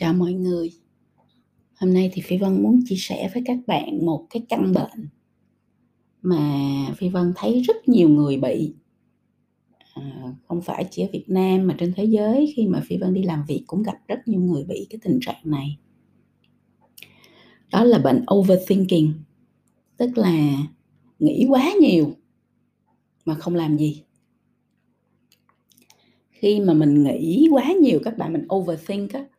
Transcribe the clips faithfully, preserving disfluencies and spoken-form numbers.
Chào mọi người. Hôm nay thì Phi Vân muốn chia sẻ với các bạn một cái căn bệnh mà Phi Vân thấy rất nhiều người bị. À, không phải chỉ ở Việt Nam mà trên thế giới, khi mà Phi Vân đi làm việc cũng gặp rất nhiều người bị cái tình trạng này. Đó là bệnh overthinking, tức là nghĩ quá nhiều mà không làm gì. Khi mà mình nghĩ quá nhiều, các bạn, mình overthink á,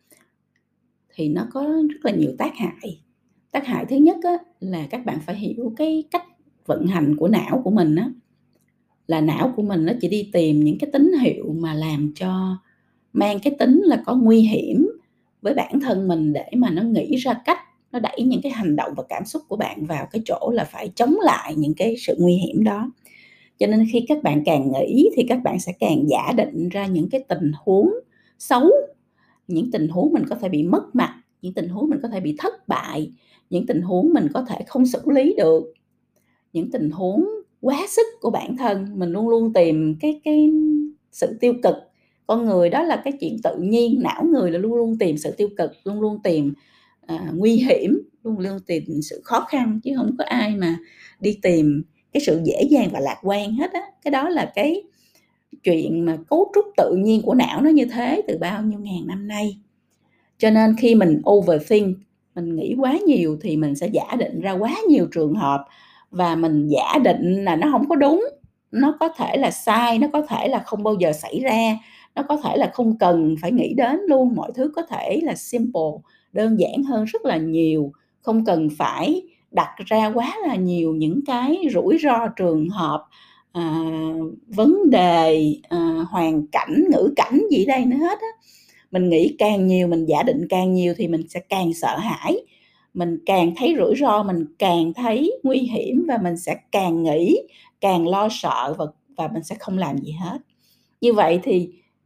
thì nó có rất là nhiều tác hại. Tác hại thứ nhất á, là các bạn phải hiểu cái cách vận hành của não của mình á, là não của mình nó chỉ đi tìm những cái tín hiệu mà làm cho mang cái tính là có nguy hiểm với bản thân mình, để mà nó nghĩ ra cách nó đẩy những cái hành động và cảm xúc của bạn vào cái chỗ là phải chống lại những cái sự nguy hiểm đó. Cho nên khi các bạn càng nghĩ thì các bạn sẽ càng giả định ra những cái tình huống xấu, những tình huống mình có thể bị mất mặt, những tình huống mình có thể bị thất bại, những tình huống mình có thể không xử lý được, những tình huống quá sức của bản thân. Mình luôn luôn tìm cái cái sự tiêu cực. Con người đó là cái chuyện tự nhiên, não người là luôn luôn tìm sự tiêu cực, luôn luôn tìm à, nguy hiểm, luôn luôn tìm sự khó khăn, chứ không có ai mà đi tìm cái sự dễ dàng và lạc quan hết á. Cái đó là cái chuyện mà cấu trúc tự nhiên của não nó như thế từ bao nhiêu ngàn năm nay. Cho nên khi mình overthink, mình nghĩ quá nhiều, thì mình sẽ giả định ra quá nhiều trường hợp, và mình giả định là nó không có đúng, nó có thể là sai, nó có thể là không bao giờ xảy ra, nó có thể là không cần phải nghĩ đến luôn. Mọi thứ có thể là simple, đơn giản hơn rất là nhiều, không cần phải đặt ra quá là nhiều những cái rủi ro, trường hợp, à, vấn đề, à, hoàn cảnh, ngữ cảnh gì đây nữa hết á. Mình nghĩ càng nhiều, mình giả định càng nhiều thì mình sẽ càng sợ hãi, mình càng thấy rủi ro, mình càng thấy nguy hiểm, và mình sẽ càng nghĩ, càng lo sợ, và, và mình sẽ không làm gì hết. Như vậy thì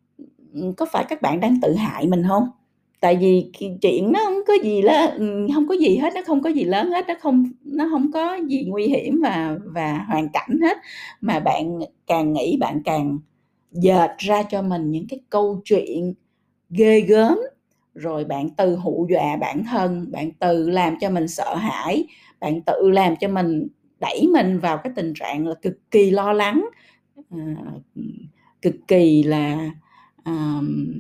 có phải các bạn đang tự hại mình không? Tại vì chuyện nó không có gì là không có gì hết, nó không có gì lớn hết, nó không nó không có gì nguy hiểm và và hoàn cảnh hết, mà bạn càng nghĩ bạn càng dệt ra cho mình những cái câu chuyện ghê gớm, rồi bạn tự hù dọa bản thân, bạn tự làm cho mình sợ hãi, bạn tự làm cho mình đẩy mình vào cái tình trạng là cực kỳ lo lắng, à, cực kỳ là à,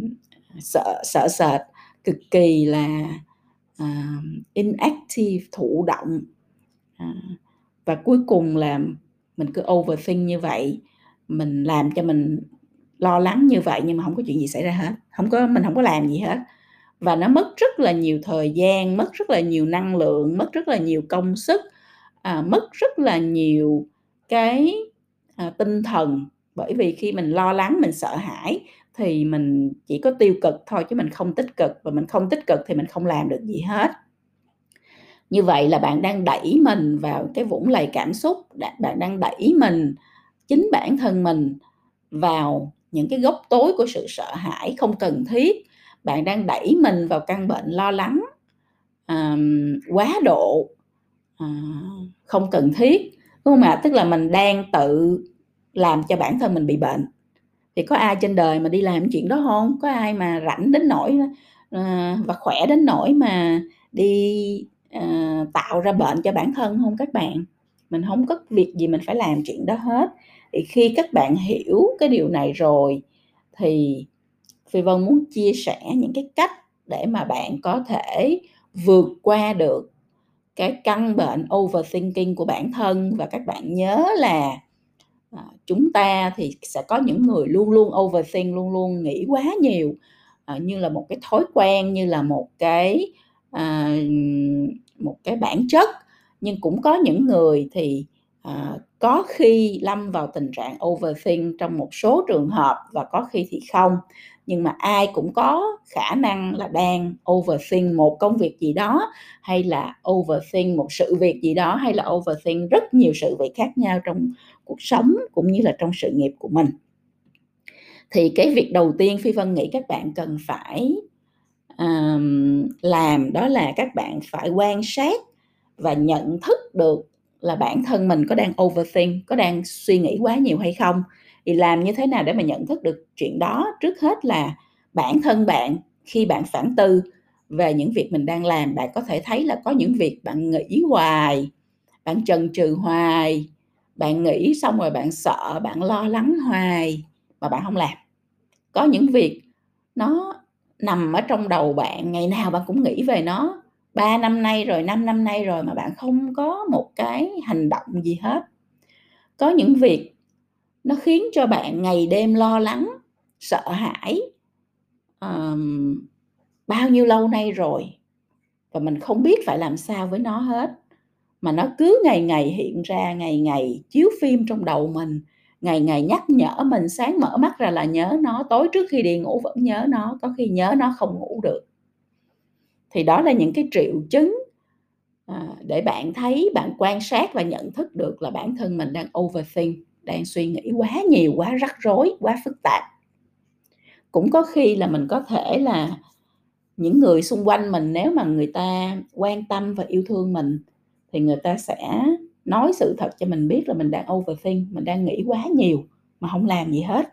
sợ sợ sệt, cực kỳ là à, inactive, thụ động, à, và cuối cùng là mình cứ overthink như vậy, mình làm cho mình lo lắng như vậy, nhưng mà không có chuyện gì xảy ra hết, không có mình không có làm gì hết, và nó mất rất là nhiều thời gian, mất rất là nhiều năng lượng, mất rất là nhiều công sức, à, mất rất là nhiều cái à, tinh thần. Bởi vì khi mình lo lắng, mình sợ hãi thì mình chỉ có tiêu cực thôi, chứ mình không tích cực, và mình không tích cực thì mình không làm được gì hết. Như vậy là bạn đang đẩy mình vào cái vũng lầy cảm xúc, bạn đang đẩy mình, chính bản thân mình, vào những cái góc tối của sự sợ hãi không cần thiết. Bạn đang đẩy mình vào căn bệnh lo lắng à, quá độ, à, không cần thiết, đúng không ạ? Tức là mình đang tự làm cho bản thân mình bị bệnh. Thì có ai trên đời mà đi làm chuyện đó không? Có ai mà rảnh đến nỗi à, và khỏe đến nỗi mà đi à, tạo ra bệnh cho bản thân không các bạn? Mình không có việc gì mình phải làm chuyện đó hết. Thì khi các bạn hiểu cái điều này rồi, thì Phi Vân muốn chia sẻ những cái cách để mà bạn có thể vượt qua được cái căn bệnh overthinking của bản thân. Và các bạn nhớ là à, chúng ta thì sẽ có những người luôn luôn overthink, luôn luôn nghĩ quá nhiều, à, như là một cái thói quen, như là một cái à, một cái bản chất. Nhưng cũng có những người thì à, có khi lâm vào tình trạng overthink trong một số trường hợp, và có khi thì không. Nhưng mà ai cũng có khả năng là đang overthink một công việc gì đó, hay là overthink một sự việc gì đó, hay là overthink rất nhiều sự việc khác nhau trong cuộc sống cũng như là trong sự nghiệp của mình. Thì cái việc đầu tiên Phi Vân nghĩ các bạn cần phải um, làm, đó là các bạn phải quan sát và nhận thức được là bản thân mình có đang overthink, có đang suy nghĩ quá nhiều hay không. Thì làm như thế nào để mà nhận thức được chuyện đó? Trước hết là bản thân bạn khi bạn phản tư, về những việc mình đang làm, bạn có thể thấy là có những việc bạn nghĩ hoài, bạn chần chừ hoài, bạn nghĩ xong rồi bạn sợ, bạn lo lắng hoài mà bạn không làm. Có những việc nó nằm ở trong đầu bạn, ngày nào bạn cũng nghĩ về nó, ba năm nay rồi, năm năm nay rồi mà bạn không có một cái hành động gì hết. Có những việc nó khiến cho bạn ngày đêm lo lắng, sợ hãi, ờm, bao nhiêu lâu nay rồi và mình không biết phải làm sao với nó hết. Mà nó cứ ngày ngày hiện ra, ngày ngày chiếu phim trong đầu mình, ngày ngày nhắc nhở mình, sáng mở mắt ra là nhớ nó, tối trước khi đi ngủ vẫn nhớ nó, có khi nhớ nó không ngủ được. Thì đó là những cái triệu chứng, à, để bạn thấy, bạn quan sát và nhận thức được là bản thân mình đang overthink, đang suy nghĩ quá nhiều, quá rắc rối, quá phức tạp. Cũng có khi là mình có thể là những người xung quanh mình, nếu mà người ta quan tâm và yêu thương mình thì người ta sẽ nói sự thật cho mình biết là mình đang overthink, mình đang nghĩ quá nhiều mà không làm gì hết.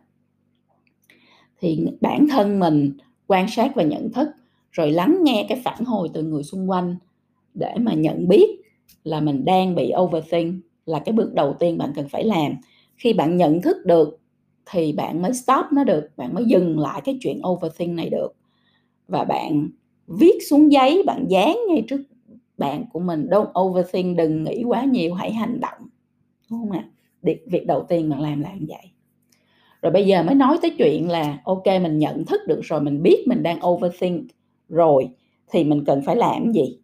Thì bản thân mình quan sát và nhận thức, rồi lắng nghe cái phản hồi từ người xung quanh để mà nhận biết là mình đang bị overthink là cái bước đầu tiên bạn cần phải làm. Khi bạn nhận thức được thì bạn mới stop nó được, bạn mới dừng lại cái chuyện overthink này được. Và bạn viết xuống giấy, bạn dán ngay trước bàn của mình, don't overthink, đừng nghĩ quá nhiều, hãy hành động, đúng không ạ? Việc đầu tiên bạn làm là như vậy. Rồi bây giờ mới nói tới chuyện là ok, mình nhận thức được rồi, mình biết mình đang overthink rồi thì mình cần phải làm gì.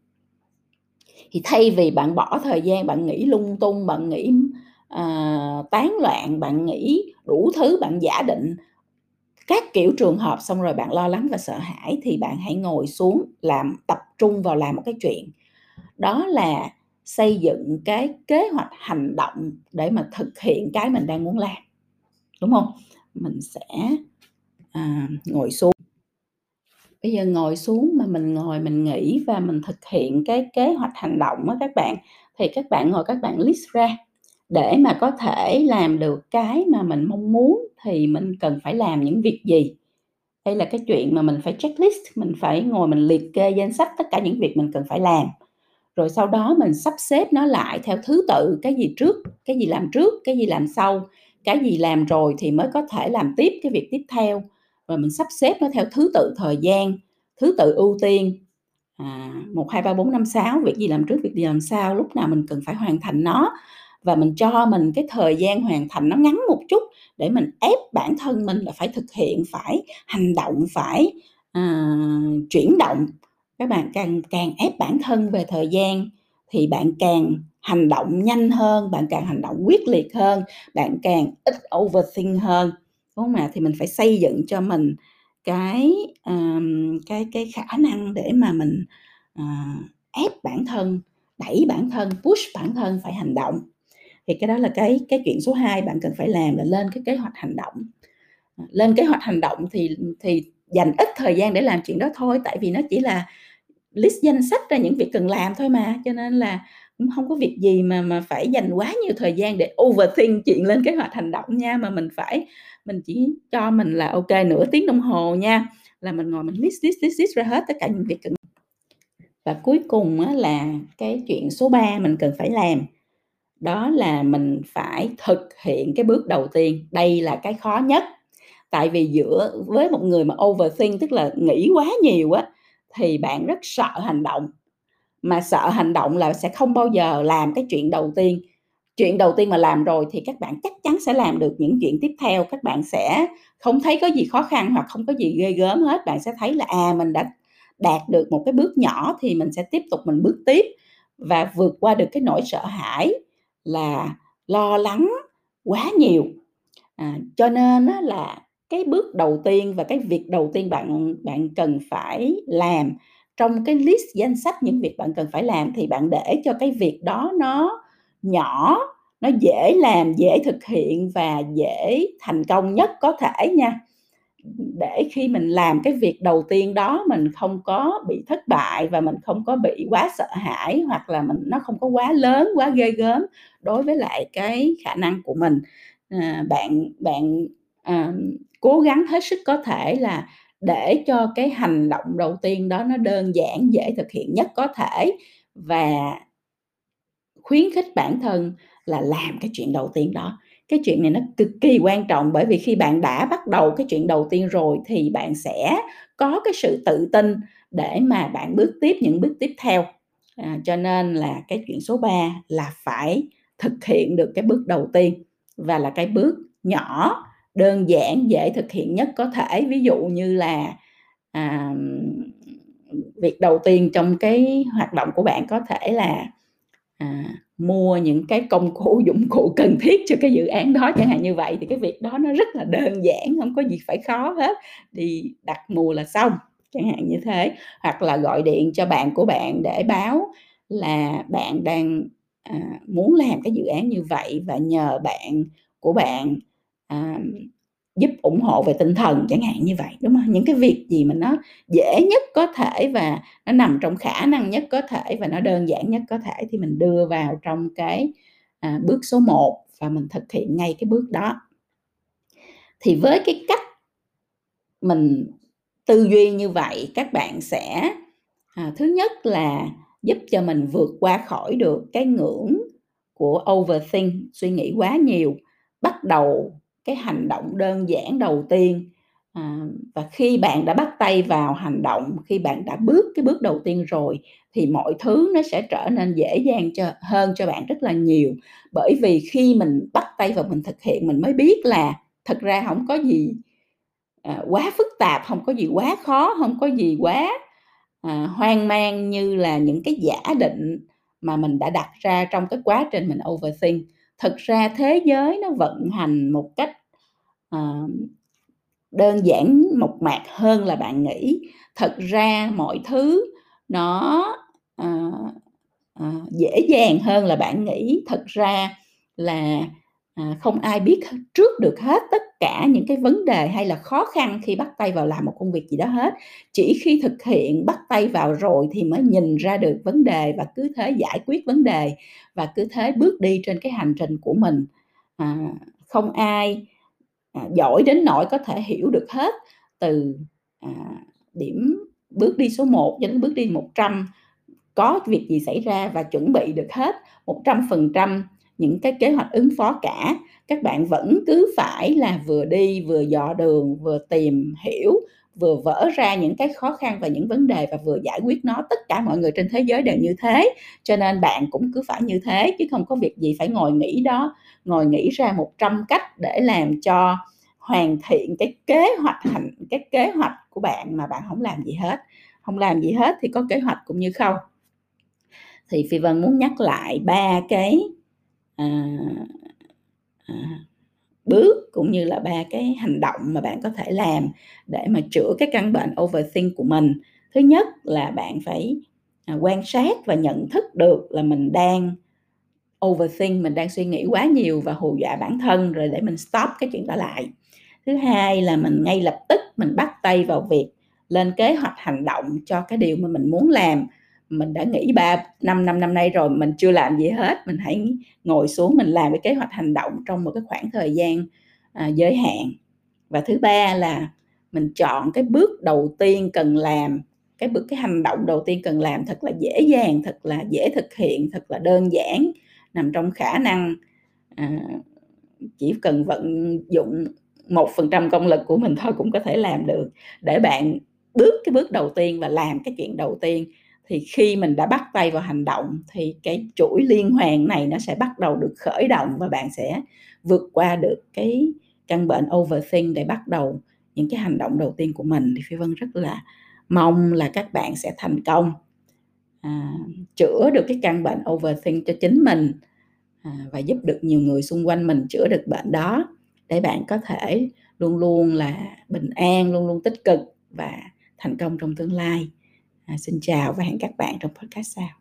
Thì thay vì bạn bỏ thời gian bạn nghĩ lung tung, bạn nghĩ uh, tán loạn, bạn nghĩ đủ thứ, bạn giả định các kiểu trường hợp, xong rồi bạn lo lắng và sợ hãi, thì bạn hãy ngồi xuống làm, tập trung vào làm một cái chuyện. Đó là xây dựng cái kế hoạch hành động để mà thực hiện cái mình đang muốn làm, đúng không? Mình sẽ à, ngồi xuống. Bây giờ ngồi xuống mà mình ngồi mình nghĩ và mình thực hiện cái kế hoạch hành động á các bạn, thì các bạn ngồi các bạn list ra để mà có thể làm được cái mà mình mong muốn thì mình cần phải làm những việc gì. Đây là cái chuyện mà mình phải checklist, mình phải ngồi mình liệt kê danh sách tất cả những việc mình cần phải làm. Rồi sau đó mình sắp xếp nó lại theo thứ tự, cái gì trước, cái gì làm trước, cái gì làm sau, cái gì làm rồi thì mới có thể làm tiếp cái việc tiếp theo. Rồi mình sắp xếp nó theo thứ tự thời gian, thứ tự ưu tiên. À, một, hai, ba, bốn, năm, sáu, việc gì làm trước, việc gì làm sau, lúc nào mình cần phải hoàn thành nó. Và mình cho mình cái thời gian hoàn thành nó ngắn một chút để mình ép bản thân mình là phải thực hiện, phải hành động, phải à, chuyển động. Các bạn càng càng ép bản thân về thời gian thì bạn càng hành động nhanh hơn, bạn càng hành động quyết liệt hơn, bạn càng ít overthink hơn, đúng không ạ? Thì mình phải xây dựng cho mình cái um, cái cái khả năng để mà mình uh, ép bản thân, đẩy bản thân, push bản thân phải hành động. Thì cái đó là cái cái chuyện số hai bạn cần phải làm, là lên cái kế hoạch hành động. Lên kế hoạch hành động thì thì dành ít thời gian để làm chuyện đó thôi, tại vì nó chỉ là list danh sách ra những việc cần làm thôi mà, cho nên là cũng không có việc gì mà mà phải dành quá nhiều thời gian để overthink chuyện lên kế hoạch hành động nha, mà mình phải mình chỉ cho mình là ok nửa tiếng đồng hồ nha, là mình ngồi mình list list list, list ra hết tất cả những việc cần. Và cuối cùng á, là cái chuyện số ba mình cần phải làm, đó là mình phải thực hiện cái bước đầu tiên. Đây là cái khó nhất, tại vì giữa với một người mà overthink, tức là nghĩ quá nhiều á, thì bạn rất sợ hành động, mà sợ hành động là sẽ không bao giờ làm cái chuyện đầu tiên. Chuyện đầu tiên mà làm rồi thì các bạn chắc chắn sẽ làm được những chuyện tiếp theo, các bạn sẽ không thấy có gì khó khăn hoặc không có gì ghê gớm hết, bạn sẽ thấy là à mình đã đạt được một cái bước nhỏ thì mình sẽ tiếp tục mình bước tiếp và vượt qua được cái nỗi sợ hãi là lo lắng quá nhiều. À, cho nên á, là cái bước đầu tiên và cái việc đầu tiên bạn bạn cần phải làm trong cái list danh sách những việc bạn cần phải làm, thì bạn để cho cái việc đó nó nhỏ, nó dễ làm, dễ thực hiện và dễ thành công nhất có thể nha. Để khi mình làm cái việc đầu tiên đó mình không có bị thất bại và mình không có bị quá sợ hãi, hoặc là mình nó không có quá lớn, quá ghê gớm đối với lại cái khả năng của mình. À, bạn bạn à, cố gắng hết sức có thể là để cho cái hành động đầu tiên đó nó đơn giản, dễ thực hiện nhất có thể, và khuyến khích bản thân là làm cái chuyện đầu tiên đó. Cái chuyện này nó cực kỳ quan trọng, bởi vì khi bạn đã bắt đầu cái chuyện đầu tiên rồi thì bạn sẽ có cái sự tự tin để mà bạn bước tiếp những bước tiếp theo. À, cho nên là cái chuyện số ba là phải thực hiện được cái bước đầu tiên, và là cái bước nhỏ, đơn giản, dễ thực hiện nhất có thể. Ví dụ như là à, việc đầu tiên trong cái hoạt động của bạn có thể là à, mua những cái công cụ, dụng cụ cần thiết cho cái dự án đó chẳng hạn như vậy. Thì cái việc đó nó rất là đơn giản, không có gì phải khó hết, đi đặt mua là xong chẳng hạn như thế. Hoặc là gọi điện cho bạn của bạn để báo là bạn đang à, muốn làm cái dự án như vậy và nhờ bạn của bạn à, giúp ủng hộ về tinh thần chẳng hạn như vậy, đúng không? Những cái việc gì mà nó dễ nhất có thể và nó nằm trong khả năng nhất có thể và nó đơn giản nhất có thể thì mình đưa vào trong cái à, bước số một và mình thực hiện ngay cái bước đó. Thì với cái cách mình tư duy như vậy, các bạn sẽ à, thứ nhất là giúp cho mình vượt qua khỏi được cái ngưỡng của overthink, suy nghĩ quá nhiều, bắt đầu cái hành động đơn giản đầu tiên. À, và khi bạn đã bắt tay vào hành động, khi bạn đã bước cái bước đầu tiên rồi thì mọi thứ nó sẽ trở nên dễ dàng cho, hơn cho bạn rất là nhiều. Bởi vì khi mình bắt tay vào mình thực hiện, mình mới biết là thật ra không có gì à, quá phức tạp, không có gì quá khó, không có gì quá à, hoang mang như là những cái giả định mà mình đã đặt ra trong cái quá trình mình overthink. Thực ra thế giới nó vận hành một cách à, đơn giản mộc mạc hơn là bạn nghĩ. Thật ra mọi thứ nó à, à, dễ dàng hơn là bạn nghĩ. Thật ra là à, không ai biết trước được hết tất cả những cái vấn đề hay là khó khăn khi bắt tay vào làm một công việc gì đó hết. Chỉ khi thực hiện, bắt tay vào rồi thì mới nhìn ra được vấn đề và cứ thế giải quyết vấn đề và cứ thế bước đi trên cái hành trình của mình. À, không ai à, giỏi đến nỗi có thể hiểu được hết từ à, điểm bước đi số một cho đến bước đi một trăm, có việc gì xảy ra và chuẩn bị được hết một trăm phần trăm những cái kế hoạch ứng phó cả. Các bạn vẫn cứ phải là vừa đi vừa dò đường, vừa tìm hiểu, vừa vỡ ra những cái khó khăn và những vấn đề và vừa giải quyết nó. Tất cả mọi người trên thế giới đều như thế, cho nên bạn cũng cứ phải như thế, chứ không có việc gì phải ngồi nghĩ đó, ngồi nghĩ ra một trăm cách để làm cho hoàn thiện cái kế hoạch hành cái kế hoạch của bạn mà bạn không làm gì hết. Không làm gì hết thì có kế hoạch cũng như không. Thì Phi Vân muốn nhắc lại ba cái à, à, bước cũng như là ba cái hành động mà bạn có thể làm để mà chữa cái căn bệnh overthink của mình. Thứ nhất là bạn phải à, quan sát và nhận thức được là mình đang overthink, mình đang suy nghĩ quá nhiều và hù dọa bản thân, rồi để mình stop cái chuyện đó lại. Thứ hai là mình ngay lập tức mình bắt tay vào việc lên kế hoạch hành động cho cái điều mà mình muốn làm. Mình đã nghĩ ba năm năm năm nay rồi mình chưa làm gì hết, mình hãy ngồi xuống mình làm cái kế hoạch hành động trong một cái khoảng thời gian à, giới hạn. Và thứ ba là mình chọn cái bước đầu tiên cần làm, cái bước cái hành động đầu tiên cần làm thật là dễ dàng, thật là dễ thực hiện, thật là đơn giản, nằm trong khả năng à, chỉ cần vận dụng một phần trăm công lực của mình thôi cũng có thể làm được. Để bạn bước cái bước đầu tiên và làm cái chuyện đầu tiên, thì khi mình đã bắt tay vào hành động thì cái chuỗi liên hoàn này nó sẽ bắt đầu được khởi động và bạn sẽ vượt qua được cái căn bệnh overthink để bắt đầu những cái hành động đầu tiên của mình. Thì Phi Vân rất là mong là các bạn sẽ thành công à, chữa được cái căn bệnh overthink cho chính mình à, và giúp được nhiều người xung quanh mình chữa được bệnh đó, để bạn có thể luôn luôn là bình an, luôn luôn tích cực và thành công trong tương lai. À, xin chào và hẹn các bạn trong podcast sau.